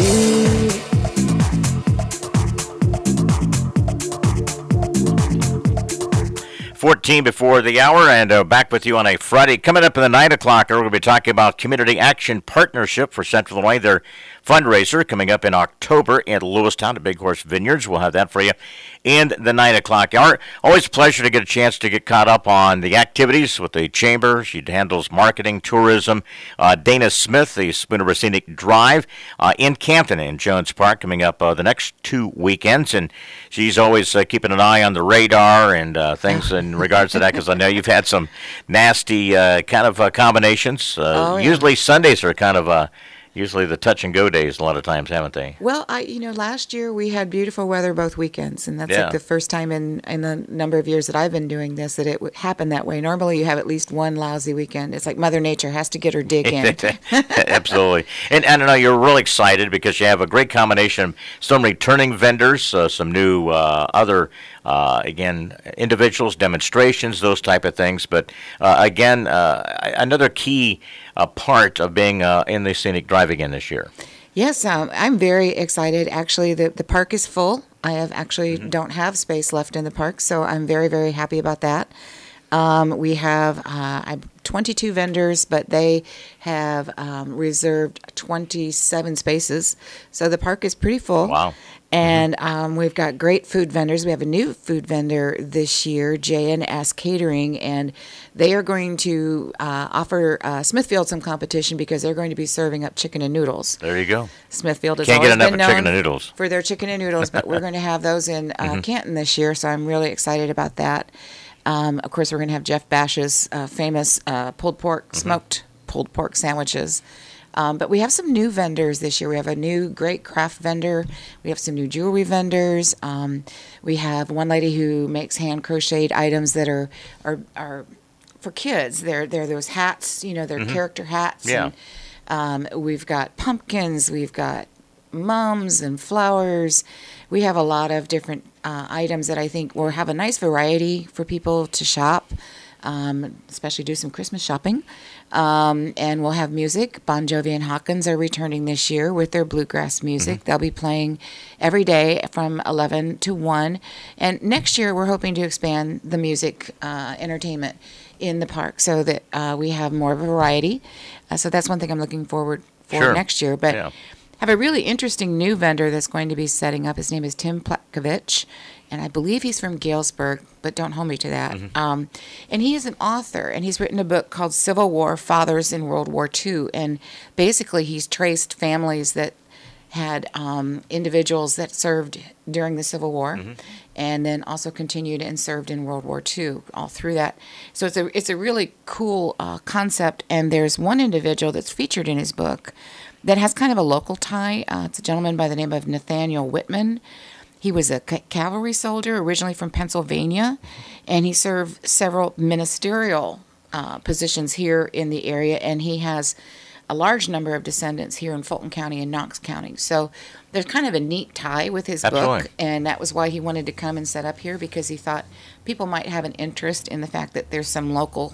"14 before the hour," and back with you on a Friday. Coming up in the 9 o'clock hour, we're going to be talking about Community Action Partnership for Central Illinois, their fundraiser coming up in October in Lewistown at Big Horse Vineyards. We'll have that for you in the 9 o'clock hour. Always a pleasure to get a chance to get caught up on the activities with the Chamber. She handles marketing, tourism. Dana Smith, the Spoon River Scenic Drive in Campton in Jones Park, coming up the next 2 weekends. And she's always keeping an eye on the radar and things in regards to that, because I know you've had some nasty kind of combinations. Usually Sundays are kind of usually the touch and go days a lot of times, haven't they? Well, last year we had beautiful weather both weekends, and that's like the first time in the number of years that I've been doing this that it would happen that way. Normally you have at least one lousy weekend. It's like Mother Nature has to get her dig in. Absolutely. And I know you're really excited because you have a great combination of some returning vendors, some new other again, individuals, demonstrations, those type of things. But again, another key part of being in the Scenic Drive again this year. Yes, I'm very excited. Actually, the park is full. I have actually don't have space left in the park, so I'm very, very happy about that. We have 22 vendors, but they have reserved 27 spaces, so the park is pretty full. Wow. And we've got great food vendors. We have a new food vendor this year, J&S Catering, and they are going to offer Smithfield some competition because they're going to be serving up chicken and noodles. There you go. Smithfield has Can't always get enough been of known chicken and noodles. for their chicken and noodles, but we're going to have those in Canton this year, so I'm really excited about that. Of course, we're going to have Jeff Bash's famous pulled pork, smoked pulled pork sandwiches. But we have some new vendors this year. We have a new great craft vendor. We have some new jewelry vendors. We have one lady who makes hand crocheted items that are for kids. They're those hats, they're character hats. Yeah. And, we've got pumpkins. We've got mums and flowers. We have a lot of different items that I think will have a nice variety for people to shop, especially do some Christmas shopping. And we'll have music. Bon Jovi and Hawkins are returning this year with their bluegrass music. They'll be playing every day from 11 to 1. And next year, we're hoping to expand the music entertainment in the park so that we have more of a variety. So that's one thing I'm looking forward for next year. But have a really interesting new vendor that's going to be setting up. His name is Tim Platkovich, and I believe he's from Galesburg, but don't hold me to that. And he is an author, and he's written a book called Civil War, Fathers in World War II. And basically he's traced families that had individuals that served during the Civil War and then also continued and served in World War II all through that. So it's a really cool concept, and there's one individual that's featured in his book that has kind of a local tie. It's a gentleman by the name of Nathaniel Whitman. He was a cavalry soldier originally from Pennsylvania, and he served several ministerial positions here in the area, and he has a large number of descendants here in Fulton County and Knox County. So there's kind of a neat tie with his book, and that was why he wanted to come and set up here, because he thought people might have an interest in the fact that there's some local,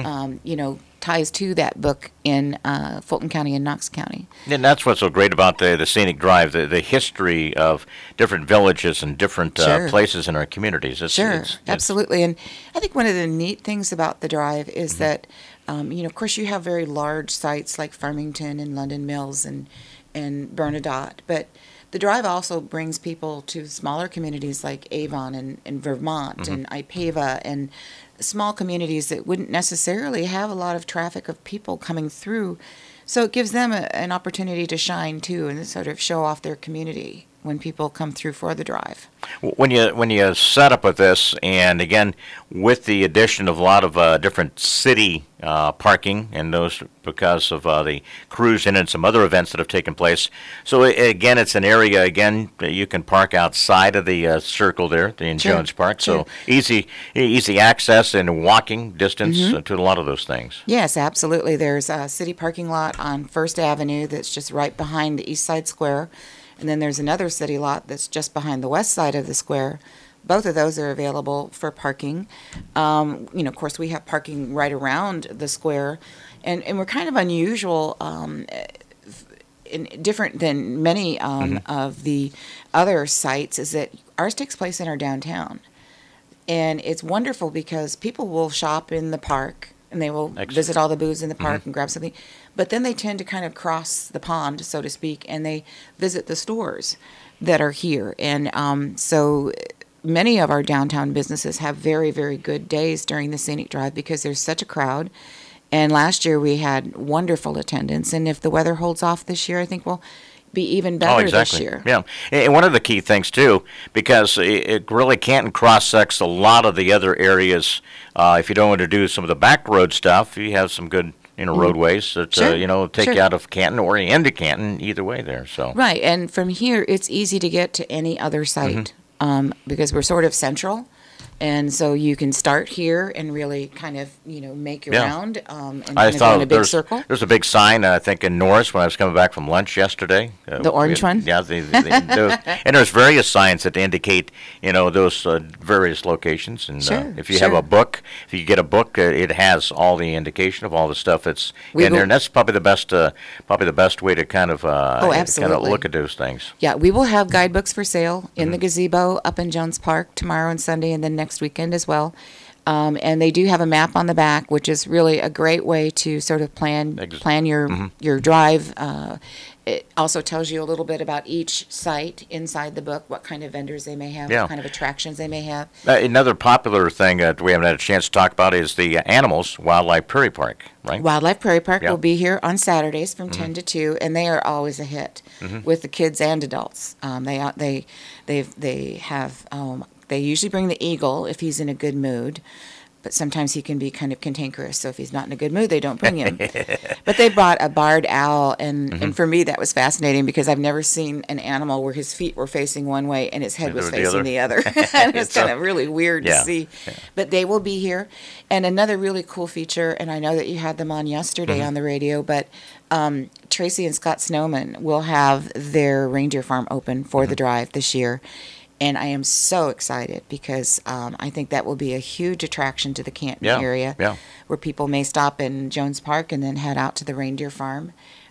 ties to that book in Fulton County and Knox County. And that's what's so great about the Scenic Drive, the history of different villages and different places in our communities. It's Absolutely. And I think one of the neat things about the drive is that, of course, you have very large sites like Farmington and London Mills and Bernadotte, but the drive also brings people to smaller communities like Avon and Vermont and Ipava and small communities that wouldn't necessarily have a lot of traffic of people coming through. So it gives them an opportunity to shine too and sort of show off their community when people come through for the drive. When you set up with this, and again with the addition of a lot of different city parking and those because of the cruise in and some other events that have taken place. So again, it's an area that you can park outside of the circle there in Jones Park. So easy access and walking distance to a lot of those things. Yes, absolutely. There's a city parking lot on First Avenue that's just right behind the East Side Square. And then there's another city lot that's just behind the west side of the square. Both of those are available for parking. Of course, we have parking right around the square. And we're kind of unusual different than many of the other sites is that ours takes place in our downtown. And it's wonderful because people will shop in the park and they will visit all the booths in the park and grab something. But then they tend to kind of cross the pond, so to speak, and they visit the stores that are here. And so many of our downtown businesses have very, very good days during the Scenic Drive because there's such a crowd. And last year we had wonderful attendance. And if the weather holds off this year, I think we'll be even better this year. Yeah. And one of the key things, too, because it really Canton cross-sects a lot of the other areas. If you don't want to do some of the back road stuff, you have some good roadways that, take you out of Canton or into Canton, either way there. So right. And from here, it's easy to get to any other site because we're sort of central. And so you can start here and really kind of, make your round and I kind of go thought in a big circle. There's a big sign, I think, in Norris when I was coming back from lunch yesterday. The orange one? Yeah. And there's various signs that indicate, those various locations. And if you have a book, if you get a book, it has all the indication of all the stuff that's in there. And that's probably the best way to kind of look at those things. Yeah, we will have guidebooks for sale in the gazebo up in Jones Park tomorrow and Sunday, and then next weekend as well. And they do have a map on the back, which is really a great way to sort of plan your drive. It also tells you a little bit about each site inside the book, what kind of vendors they may have, what kind of attractions they may have. Another popular thing that we haven't had a chance to talk about is the animals, Wildlife Prairie Park, right? Wildlife Prairie Park will be here on Saturdays from 10 to 2, and they are always a hit with the kids and adults. They usually bring the eagle if he's in a good mood, but sometimes he can be kind of cantankerous. So if he's not in a good mood, they don't bring him. But they brought a barred owl, and for me that was fascinating because I've never seen an animal where his feet were facing one way and his head was facing the other. And it's kind of really weird to see. But they will be here. And another really cool feature, and I know that you had them on yesterday on the radio, but Tracy and Scott Snowman will have their reindeer farm open for the drive this year. And I am so excited because I think that will be a huge attraction to the Canton area where people may stop in Jones Park and then head out to the reindeer farm.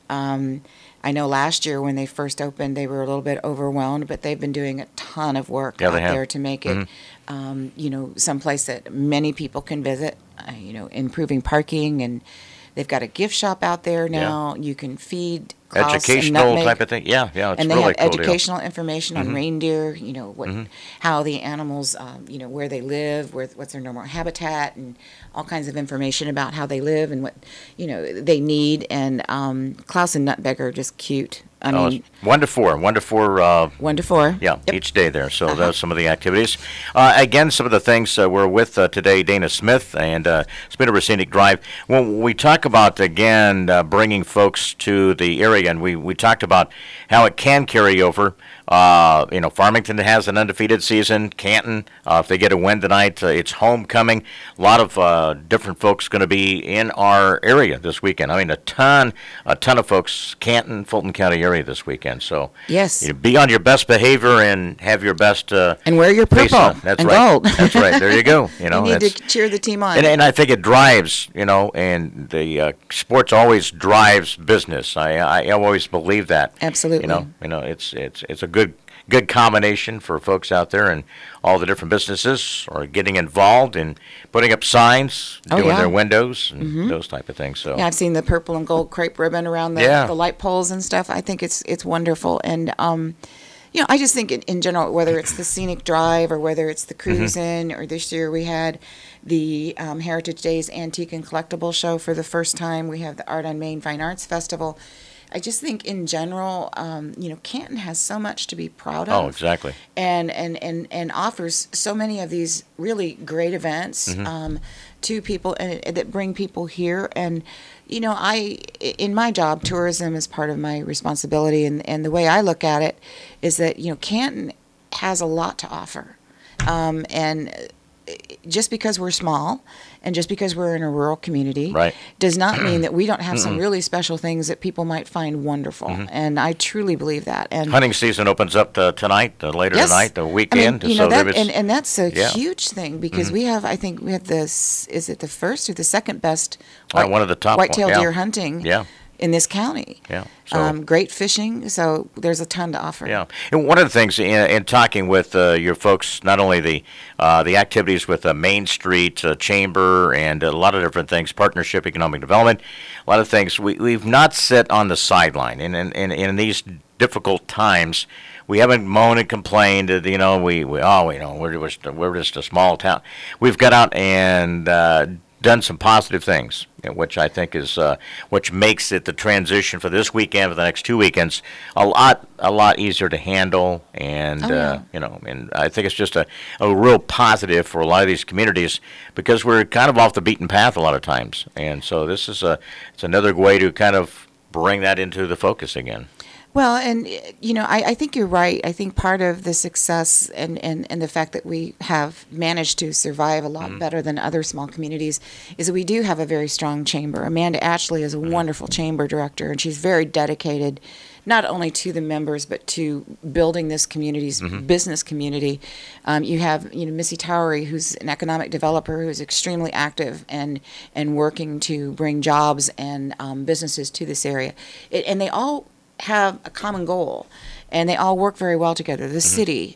I know last year when they first opened, they were a little bit overwhelmed, but they've been doing a ton of work out there to make it, someplace that many people can visit, improving parking. And they've got a gift shop out there now. You can feed educational type of thing. Yeah, it's and they really have cool educational information on reindeer. How the animals, where they live, what's their normal habitat, and all kinds of information about how they live and what they need. And Klaus and Nutbecker are just cute. I mean, 1 to 4. 1 to 4. 1 to 4. Yeah, each day there. So that's some of the activities. Again, some of the things we're with today, Dana Smith and Spooner River Scenic Drive. When we talk about, again, bringing folks to the area, and we talked about how it can carry over. Farmington has an undefeated season. Canton, if they get a win tonight, it's homecoming. A lot of different folks going to be in our area this weekend. I mean, a ton of folks, Canton, Fulton County area this weekend. So yes, be on your best behavior and have your best and wear your purple That's and right. gold. That's right. There you go. You need to cheer the team on. And I think it drives. And the sports always drives business. I always believe that. Absolutely. It's a good combination for folks out there, and all the different businesses are getting involved in putting up signs, doing their windows, and those type of things. So I've seen the purple and gold crepe ribbon around the light poles and stuff. I think it's wonderful, and I just think in general, whether it's the Scenic Drive or whether it's the Cruise In, or this year we had the Heritage Days Antique and Collectible Show for the first time. We have the Art on Main Fine Arts Festival. I just think in general, Canton has so much to be proud of. Oh, exactly. And offers so many of these really great events to people and that bring people here. And, in my job, tourism is part of my responsibility. And the way I look at it is that, Canton has a lot to offer. And just because we're small and just because we're in a rural community does not mean that we don't have some really special things that people might find wonderful. And I truly believe that. And hunting season opens up tonight, later tonight, the weekend. And that's a huge thing because we have this, is it the first or the second best one of the top whitetail deer hunting in this county. Yeah. So. Great fishing, so there's a ton to offer. Yeah, and one of the things in talking with your folks, not only the activities with Main Street Chamber and a lot of different things, partnership, economic development, a lot of things. We've not sat on the sideline, and in these difficult times, we haven't moaned and complained. We're just a small town. We've got out and done some positive things, which I think is which makes it the transition for this weekend, for the next 2 weekends, a lot easier to handle, and and I think it's just a real positive for a lot of these communities because we're kind of off the beaten path a lot of times, and so this is it's another way to kind of bring that into the focus again. Well, and I think you're right. I think part of the success and the fact that we have managed to survive a lot better than other small communities is that we do have a very strong chamber. Amanda Ashley is a wonderful chamber director, and she's very dedicated not only to the members but to building this community's business community. You have Missy Towery, who's an economic developer who's extremely active and working to bring jobs and businesses to this area, and they all have a common goal, and they all work very well together. The city,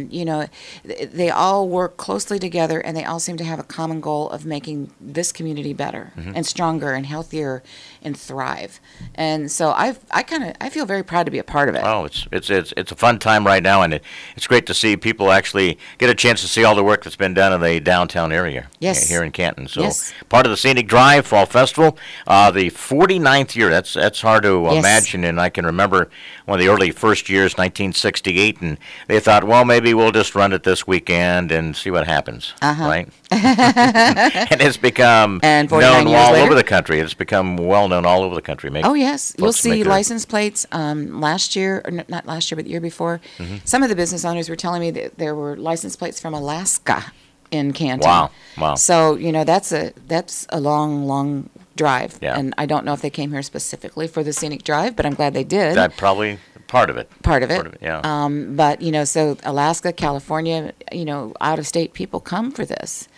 they all work closely together, and they all seem to have a common goal of making this community better and stronger and healthier and thrive. And so I feel very proud to be a part of it. Oh, it's a fun time right now, and it's great to see people actually get a chance to see all the work that's been done in the downtown area here in Canton. So part of the Scenic Drive Fall Festival, the 49th year. That's hard to imagine, and I can remember one of the early first years, 1968, and they thought, well, maybe we'll just run it this weekend and see what happens, right? And it's become known all over the country. It's become well known all over the country. Oh, yes. You'll see license plates last year, or not last year, but the year before. Some of the business owners were telling me that there were license plates from Alaska in Canton. Wow. So, that's a long drive. Yeah. And I don't know if they came here specifically for the Scenic Drive, but I'm glad they did. That probably part of it. Yeah. But, so Alaska, California, out-of-state people come for this.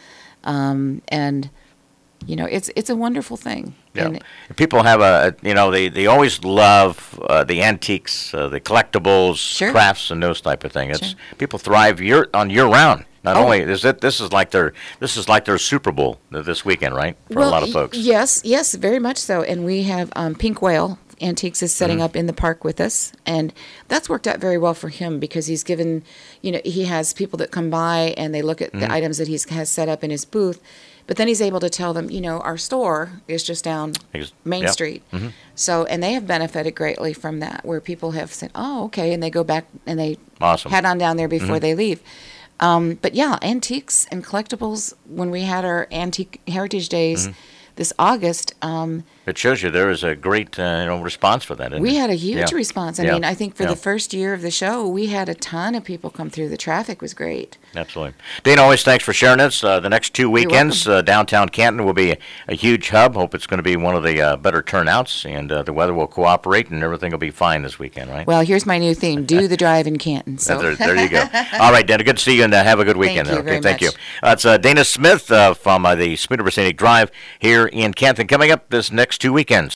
And, it's a wonderful thing. Yeah. And people have they always love the antiques, the collectibles, crafts, and those type of things. People thrive year round. Not only is this is like their Super Bowl this weekend, right? For a lot of folks. Yes, very much so. And we have Pink Whale Antiques is setting up in the park with us, and that's worked out very well for him because he's given, he has people that come by and they look at the items that he has set up in his booth, but then he's able to tell them, our store is just down Main Street. So, and they have benefited greatly from that, where people have said, oh, okay, and they go back and they head on down there before they leave. But yeah, antiques and collectibles, when we had our Antique Heritage Days this August. It shows you there is a great response for that. We had a huge response. I mean, I think for the first year of the show, we had a ton of people come through. The traffic was great. Absolutely. Dana, always thanks for sharing this. The next 2 weekends, downtown Canton will be a huge hub. Hope it's going to be one of the better turnouts, and the weather will cooperate, and everything will be fine this weekend, right? Well, here's my new theme, Do the Drive in Canton. So. There you go. All right, Dana, good to see you, and have a good weekend. Thank you. That's Dana Smith from the Smith River Scenic Drive here in Canton, coming up this next 2 weekends.